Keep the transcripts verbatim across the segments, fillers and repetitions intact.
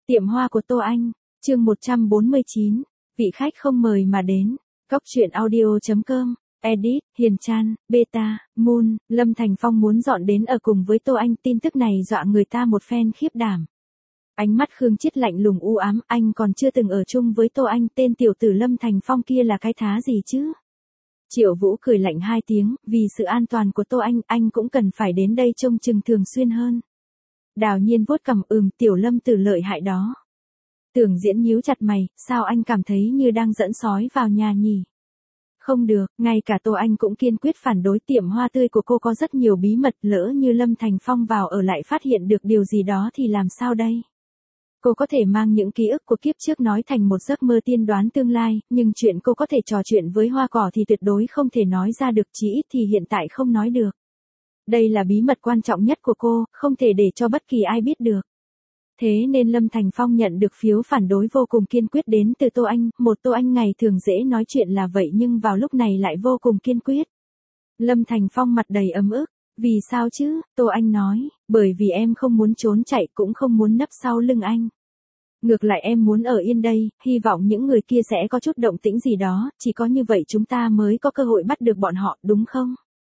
Tiệm hoa của Tô Anh, chương một trăm bốn mươi chín, vị khách không mời mà đến. Góc truyện audio chấm com, edit, Hiền Chan, Beta, Moon, Lâm Thành Phong muốn dọn đến ở cùng với Tô Anh, tin tức này dọa người ta một phen khiếp đảm. Ánh mắt Khương Chiết lạnh lùng u ám, anh còn chưa từng ở chung với Tô Anh, tên tiểu tử Lâm Thành Phong kia là cái thá gì chứ? Triệu Vũ cười lạnh hai tiếng, vì sự an toàn của Tô Anh, anh cũng cần phải đến đây trông chừng thường xuyên hơn. Đào Nhiên vuốt cằm, ừm, tiểu Lâm tử lợi hại đó. Tưởng Diễn nhíu chặt mày, sao anh cảm thấy như đang dẫn sói vào nhà nhỉ? Không được, ngay cả Tô Anh cũng kiên quyết phản đối, tiệm hoa tươi của cô có rất nhiều bí mật, lỡ như Lâm Thành Phong vào ở lại phát hiện được điều gì đó thì làm sao đây? Cô có thể mang những ký ức của kiếp trước nói thành một giấc mơ tiên đoán tương lai, nhưng chuyện cô có thể trò chuyện với hoa cỏ thì tuyệt đối không thể nói ra được, chỉ ít thì hiện tại không nói được. Đây là bí mật quan trọng nhất của cô, không thể để cho bất kỳ ai biết được. Thế nên Lâm Thành Phong nhận được phiếu phản đối vô cùng kiên quyết đến từ Tô Anh, một Tô Anh ngày thường dễ nói chuyện là vậy nhưng vào lúc này lại vô cùng kiên quyết. Lâm Thành Phong mặt đầy ấm ức, vì sao chứ, Tô Anh nói, bởi vì em không muốn trốn chạy cũng không muốn nấp sau lưng anh. Ngược lại em muốn ở yên đây, hy vọng những người kia sẽ có chút động tĩnh gì đó, chỉ có như vậy chúng ta mới có cơ hội bắt được bọn họ, đúng không?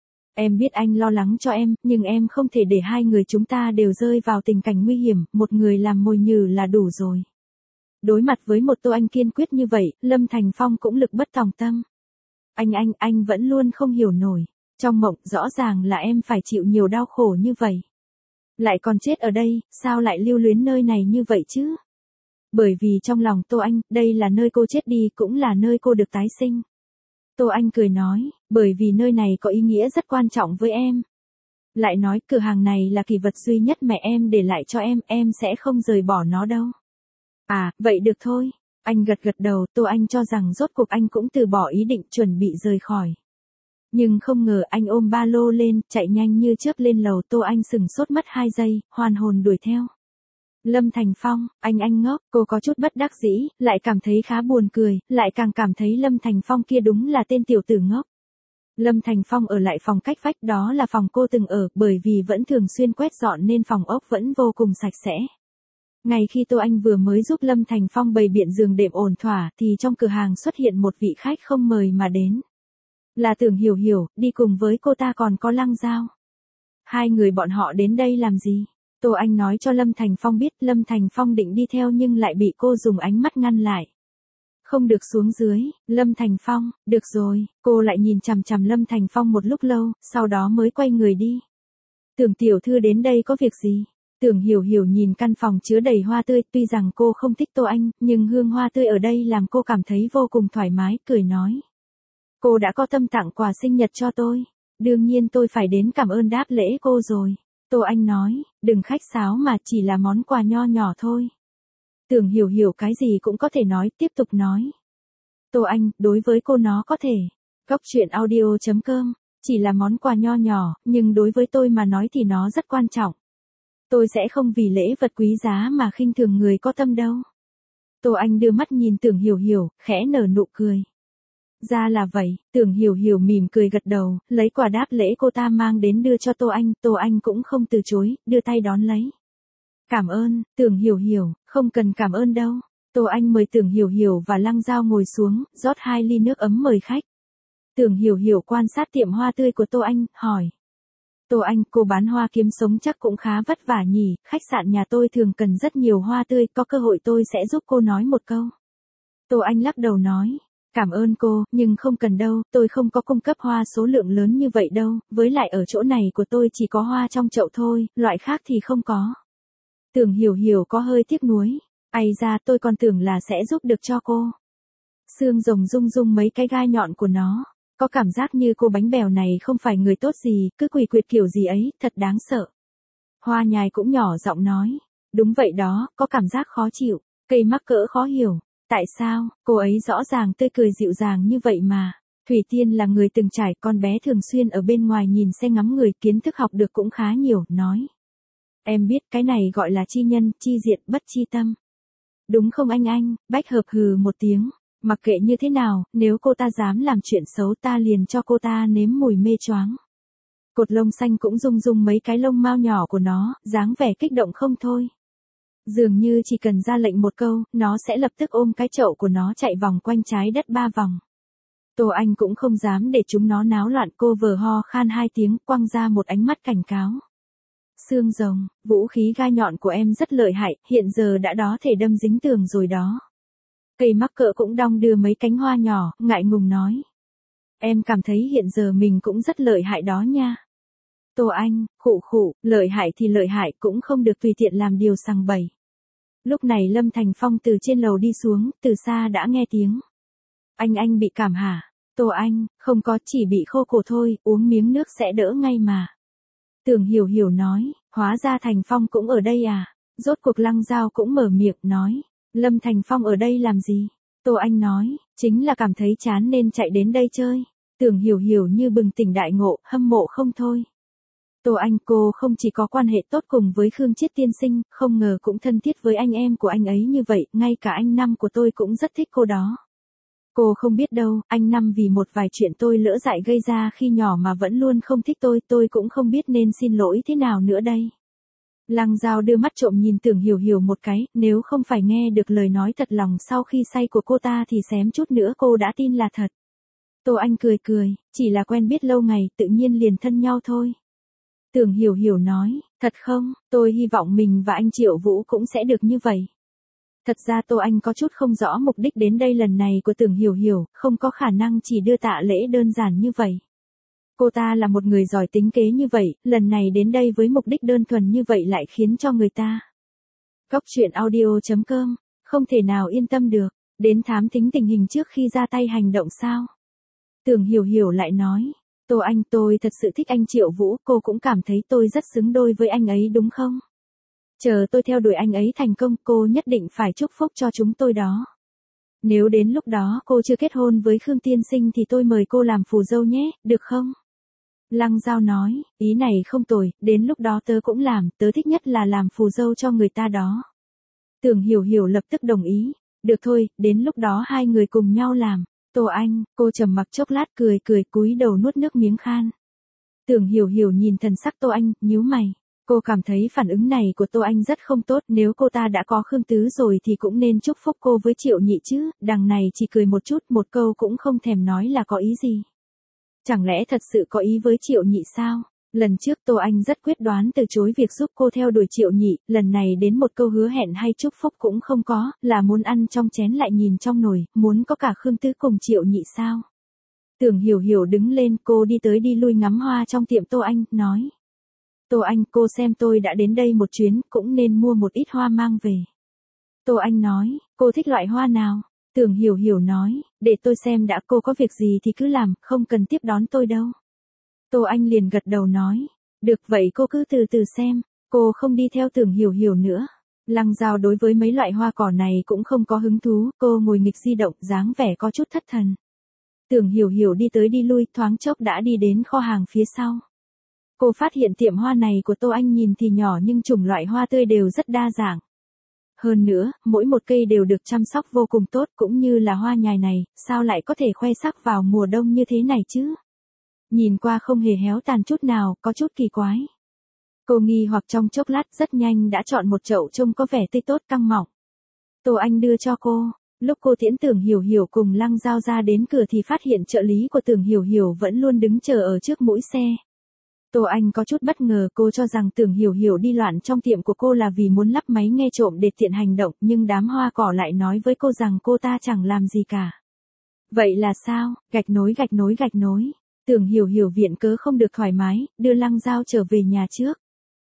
Em biết anh lo lắng cho em, nhưng em không thể để hai người chúng ta đều rơi vào tình cảnh nguy hiểm, một người làm mồi nhử là đủ rồi. Đối mặt với một Tô Anh kiên quyết như vậy, Lâm Thành Phong cũng lực bất tòng tâm. Anh anh, anh vẫn luôn không hiểu nổi. Trong mộng, rõ ràng là em phải chịu nhiều đau khổ như vậy. Lại còn chết ở đây, sao lại lưu luyến nơi này như vậy chứ? Bởi vì trong lòng Tô Anh, đây là nơi cô chết đi, cũng là nơi cô được tái sinh. Tô Anh cười nói, bởi vì nơi này có ý nghĩa rất quan trọng với em. Lại nói, cửa hàng này là kỷ vật duy nhất mẹ em để lại cho em, em sẽ không rời bỏ nó đâu. À, vậy được thôi. Anh gật gật đầu, Tô Anh cho rằng rốt cuộc anh cũng từ bỏ ý định chuẩn bị rời khỏi. Nhưng không ngờ anh ôm ba lô lên, chạy nhanh như chớp lên lầu, Tô Anh sừng sốt mất hai giây, hoàn hồn đuổi theo. Lâm Thành Phong, anh anh ngốc, cô có chút bất đắc dĩ, lại cảm thấy khá buồn cười, lại càng cảm thấy Lâm Thành Phong kia đúng là tên tiểu tử ngốc. Lâm Thành Phong ở lại phòng cách vách, đó là phòng cô từng ở, bởi vì vẫn thường xuyên quét dọn nên phòng ốc vẫn vô cùng sạch sẽ. Ngày khi Tô Anh vừa mới giúp Lâm Thành Phong bày biện giường đệm ổn thỏa, thì trong cửa hàng xuất hiện một vị khách không mời mà đến. Là Tưởng Hiểu Hiểu, đi cùng với cô ta còn có Lăng Giao. Hai người bọn họ đến đây làm gì? Tô Anh nói cho Lâm Thành Phong biết, Lâm Thành Phong định đi theo nhưng lại bị cô dùng ánh mắt ngăn lại. Không được xuống dưới, Lâm Thành Phong, được rồi, cô lại nhìn chằm chằm Lâm Thành Phong một lúc lâu, sau đó mới quay người đi. Tưởng tiểu thư đến đây có việc gì? Tưởng Hiểu Hiểu nhìn căn phòng chứa đầy hoa tươi, tuy rằng cô không thích Tô Anh, nhưng hương hoa tươi ở đây làm cô cảm thấy vô cùng thoải mái, cười nói. Cô đã có tâm tặng quà sinh nhật cho tôi, đương nhiên tôi phải đến cảm ơn đáp lễ cô rồi. Tô Anh nói, đừng khách sáo mà, chỉ là món quà nho nhỏ thôi. Tưởng Hiểu Hiểu cái gì cũng có thể nói, tiếp tục nói. Tô Anh, đối với cô nó có thể. Góc truyện audio chấm com, chỉ là món quà nho nhỏ, nhưng đối với tôi mà nói thì nó rất quan trọng. Tôi sẽ không vì lễ vật quý giá mà khinh thường người có tâm đâu. Tô Anh đưa mắt nhìn Tưởng Hiểu Hiểu, khẽ nở nụ cười. Ra là vậy, Tưởng Hiểu Hiểu mỉm cười gật đầu, lấy quà đáp lễ cô ta mang đến đưa cho Tô Anh, Tô Anh cũng không từ chối, đưa tay đón lấy. Cảm ơn, Tưởng Hiểu Hiểu, không cần cảm ơn đâu. Tô Anh mời Tưởng Hiểu Hiểu và Lăng Giao ngồi xuống, rót hai ly nước ấm mời khách. Tưởng Hiểu Hiểu quan sát tiệm hoa tươi của Tô Anh, hỏi. Tô Anh, cô bán hoa kiếm sống chắc cũng khá vất vả nhỉ, khách sạn nhà tôi thường cần rất nhiều hoa tươi, có cơ hội tôi sẽ giúp cô nói một câu. Tô Anh lắc đầu nói. Cảm ơn cô, nhưng không cần đâu, tôi không có cung cấp hoa số lượng lớn như vậy đâu, với lại ở chỗ này của tôi chỉ có hoa trong chậu thôi, loại khác thì không có. Tưởng Hiểu Hiểu có hơi tiếc nuối, ai ra tôi còn tưởng là sẽ giúp được cho cô. Xương rồng rung rung mấy cái gai nhọn của nó, có cảm giác như cô bánh bèo này không phải người tốt gì, cứ quỳ quyệt kiểu gì ấy, thật đáng sợ. Hoa nhài cũng nhỏ giọng nói, đúng vậy đó, có cảm giác khó chịu, cây mắc cỡ khó hiểu. Tại sao, cô ấy rõ ràng tươi cười dịu dàng như vậy mà. Thủy Tiên là người từng trải, con bé thường xuyên ở bên ngoài nhìn xe ngắm người, kiến thức học được cũng khá nhiều, nói. Em biết cái này gọi là chi nhân, chi diện, bất chi tâm. Đúng không anh anh, Bách Hợp hừ một tiếng. Mặc kệ như thế nào, nếu cô ta dám làm chuyện xấu ta liền cho cô ta nếm mùi mê choáng. Cột lông xanh cũng rung rung mấy cái lông mao nhỏ của nó, dáng vẻ kích động không thôi. Dường như chỉ cần ra lệnh một câu, nó sẽ lập tức ôm cái chậu của nó chạy vòng quanh trái đất ba vòng. Tô Anh cũng không dám để chúng nó náo loạn, cô vờ ho khan hai tiếng, quăng ra một ánh mắt cảnh cáo. Xương rồng, vũ khí gai nhọn của em rất lợi hại, hiện giờ đã đó thể đâm dính tường rồi đó. Cây mắc cỡ cũng đong đưa mấy cánh hoa nhỏ, ngại ngùng nói. Em cảm thấy hiện giờ mình cũng rất lợi hại đó nha. Tô Anh, khụ khụ, lợi hại thì lợi hại, cũng không được tùy tiện làm điều sằng bậy. Lúc này Lâm Thành Phong từ trên lầu đi xuống, từ xa đã nghe tiếng. Anh anh bị cảm hả? Tô Anh, không có, chỉ bị khô cổ thôi, uống miếng nước sẽ đỡ ngay mà. Tưởng Hiểu Hiểu nói, hóa ra Thành Phong cũng ở đây à? Rốt cuộc Lăng Giao cũng mở miệng nói, Lâm Thành Phong ở đây làm gì? Tô Anh nói, chính là cảm thấy chán nên chạy đến đây chơi. Tưởng Hiểu Hiểu như bừng tỉnh đại ngộ, hâm mộ không thôi. Tô Anh, cô không chỉ có quan hệ tốt cùng với Khương Chiết tiên sinh, không ngờ cũng thân thiết với anh em của anh ấy như vậy, ngay cả anh Năm của tôi cũng rất thích cô đó. Cô không biết đâu, anh Năm vì một vài chuyện tôi lỡ dại gây ra khi nhỏ mà vẫn luôn không thích tôi, tôi cũng không biết nên xin lỗi thế nào nữa đây. Lăng Giao đưa mắt trộm nhìn Tưởng Hiểu Hiểu một cái, nếu không phải nghe được lời nói thật lòng sau khi say của cô ta thì xém chút nữa cô đã tin là thật. Tô Anh cười cười, chỉ là quen biết lâu ngày tự nhiên liền thân nhau thôi. Tưởng Hiểu Hiểu nói, thật không, tôi hy vọng mình và anh Triệu Vũ cũng sẽ được như vậy. Thật ra Tô Anh có chút không rõ mục đích đến đây lần này của Tưởng Hiểu Hiểu, không có khả năng chỉ đưa tạ lễ đơn giản như vậy. Cô ta là một người giỏi tính kế như vậy, lần này đến đây với mục đích đơn thuần như vậy lại khiến cho người ta. Góc truyện audio chấm com, không thể nào yên tâm được, đến thám thính tình hình trước khi ra tay hành động sao? Tưởng Hiểu Hiểu lại nói, Tô Anh, tôi thật sự thích anh Triệu Vũ, cô cũng cảm thấy tôi rất xứng đôi với anh ấy đúng không? Chờ tôi theo đuổi anh ấy thành công, cô nhất định phải chúc phúc cho chúng tôi đó. Nếu đến lúc đó cô chưa kết hôn với Khương tiên sinh thì tôi mời cô làm phù dâu nhé, được không? Lăng Giao nói, ý này không tồi, đến lúc đó tớ cũng làm, tớ thích nhất là làm phù dâu cho người ta đó. Tưởng Hiểu Hiểu lập tức đồng ý, được thôi, đến lúc đó hai người cùng nhau làm. Tô Anh, cô trầm mặc chốc lát cười cười cúi đầu nuốt nước miếng khan. Tưởng Hiểu Hiểu nhìn thần sắc Tô Anh, nhíu mày. Cô cảm thấy phản ứng này của Tô Anh rất không tốt, nếu cô ta đã có Khương Tứ rồi thì cũng nên chúc phúc cô với Triệu Nhị chứ, đằng này chỉ cười một chút, một câu cũng không thèm nói là có ý gì. Chẳng lẽ thật sự có ý với Triệu Nhị sao? Lần trước Tô Anh rất quyết đoán từ chối việc giúp cô theo đuổi Triệu Nhị, lần này đến một câu hứa hẹn hay chúc phúc cũng không có, là muốn ăn trong chén lại nhìn trong nồi, muốn có cả Khương Tứ cùng Triệu Nhị sao? Tưởng Hiểu Hiểu đứng lên, cô đi tới đi lui ngắm hoa trong tiệm Tô Anh, nói. Tô Anh, cô xem tôi đã đến đây một chuyến, cũng nên mua một ít hoa mang về. Tô Anh nói, cô thích loại hoa nào? Tưởng Hiểu Hiểu nói, để tôi xem đã, cô có việc gì thì cứ làm, không cần tiếp đón tôi đâu. Tô Anh liền gật đầu nói, được vậy cô cứ từ từ xem, cô không đi theo Tưởng Hiểu Hiểu nữa. Lăng Giao đối với mấy loại hoa cỏ này cũng không có hứng thú, cô ngồi nghịch di động, dáng vẻ có chút thất thần. Tưởng Hiểu Hiểu đi tới đi lui, thoáng chốc đã đi đến kho hàng phía sau. Cô phát hiện tiệm hoa này của Tô Anh nhìn thì nhỏ nhưng chủng loại hoa tươi đều rất đa dạng. Hơn nữa, mỗi một cây đều được chăm sóc vô cùng tốt, cũng như là hoa nhài này, sao lại có thể khoe sắc vào mùa đông như thế này chứ? Nhìn qua không hề héo tàn chút nào, có chút kỳ quái. Cô nghi hoặc trong chốc lát rất nhanh đã chọn một chậu trông có vẻ tươi tốt căng mọng. Tô Anh đưa cho cô, lúc cô tiễn Tưởng Hiểu Hiểu cùng Lăng Giao ra đến cửa thì phát hiện trợ lý của Tưởng Hiểu Hiểu vẫn luôn đứng chờ ở trước mũi xe. Tô Anh có chút bất ngờ, cô cho rằng Tưởng Hiểu Hiểu đi loạn trong tiệm của cô là vì muốn lắp máy nghe trộm để tiện hành động, nhưng đám hoa cỏ lại nói với cô rằng cô ta chẳng làm gì cả. Vậy là sao? Gạch nối gạch nối gạch nối. Tưởng Hiểu Hiểu viện cớ không được thoải mái, đưa Lăng Giao trở về nhà trước.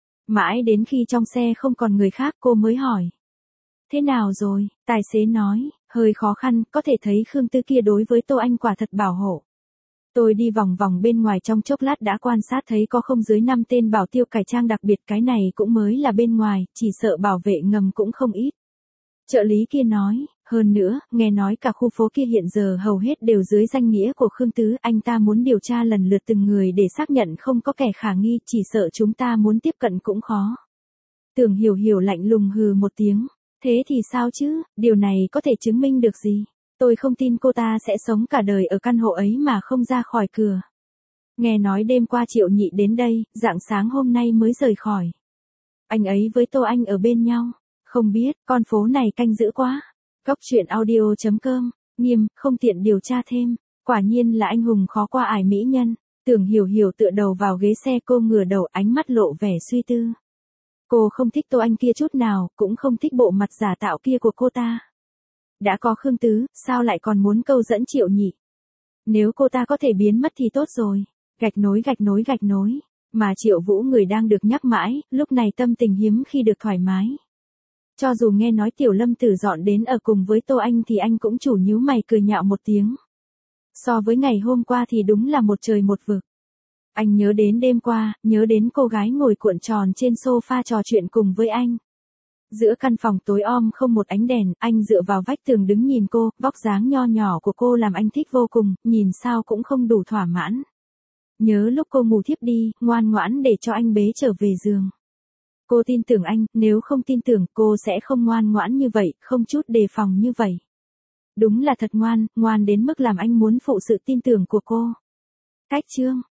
Mãi đến khi trong xe không còn người khác cô mới hỏi. Thế nào rồi? Tài xế nói, hơi khó khăn, có thể thấy Khương Tư kia đối với Tô Anh quả thật bảo hộ. Tôi đi vòng vòng bên ngoài trong chốc lát đã quan sát thấy có không dưới năm tên bảo tiêu cải trang đặc biệt, cái này cũng mới là bên ngoài, chỉ sợ bảo vệ ngầm cũng không ít. Trợ lý kia nói, hơn nữa, nghe nói cả khu phố kia hiện giờ hầu hết đều dưới danh nghĩa của Khương Tứ, anh ta muốn điều tra lần lượt từng người để xác nhận không có kẻ khả nghi, chỉ sợ chúng ta muốn tiếp cận cũng khó. Tưởng Hiểu Hiểu lạnh lùng hừ một tiếng, thế thì sao chứ, điều này có thể chứng minh được gì? Tôi không tin cô ta sẽ sống cả đời ở căn hộ ấy mà không ra khỏi cửa. Nghe nói đêm qua Triệu Nhị đến đây, rạng sáng hôm nay mới rời khỏi. Anh ấy với Tô Anh ở bên nhau. Không biết, con phố này canh dữ quá. Góc truyện audio chấm com, nghiêm, không tiện điều tra thêm. Quả nhiên là anh hùng khó qua ải mỹ nhân. Tưởng Hiểu Hiểu tựa đầu vào ghế xe, cô ngửa đầu, ánh mắt lộ vẻ suy tư. Cô không thích Tô Anh kia chút nào, cũng không thích bộ mặt giả tạo kia của cô ta. Đã có Khương Tứ, sao lại còn muốn câu dẫn Triệu Nhị? Nếu cô ta có thể biến mất thì tốt rồi. Gạch nối gạch nối gạch nối. Mà Triệu Vũ người đang được nhắc mãi, lúc này tâm tình hiếm khi được thoải mái. Cho dù nghe nói Tiểu Lâm Tử dọn đến ở cùng với Tô Anh thì anh cũng chủ nhíu mày cười nhạo một tiếng. So với ngày hôm qua thì đúng là một trời một vực. Anh nhớ đến đêm qua, nhớ đến cô gái ngồi cuộn tròn trên sofa trò chuyện cùng với anh. Giữa căn phòng tối om không một ánh đèn, anh dựa vào vách tường đứng nhìn cô, vóc dáng nho nhỏ của cô làm anh thích vô cùng, nhìn sao cũng không đủ thỏa mãn. Nhớ lúc cô ngủ thiếp đi, ngoan ngoãn để cho anh bế trở về giường. Cô tin tưởng anh, nếu không tin tưởng cô sẽ không ngoan ngoãn như vậy, không chút đề phòng như vậy. Đúng là thật ngoan, ngoan đến mức làm anh muốn phụ sự tin tưởng của cô. Cách chương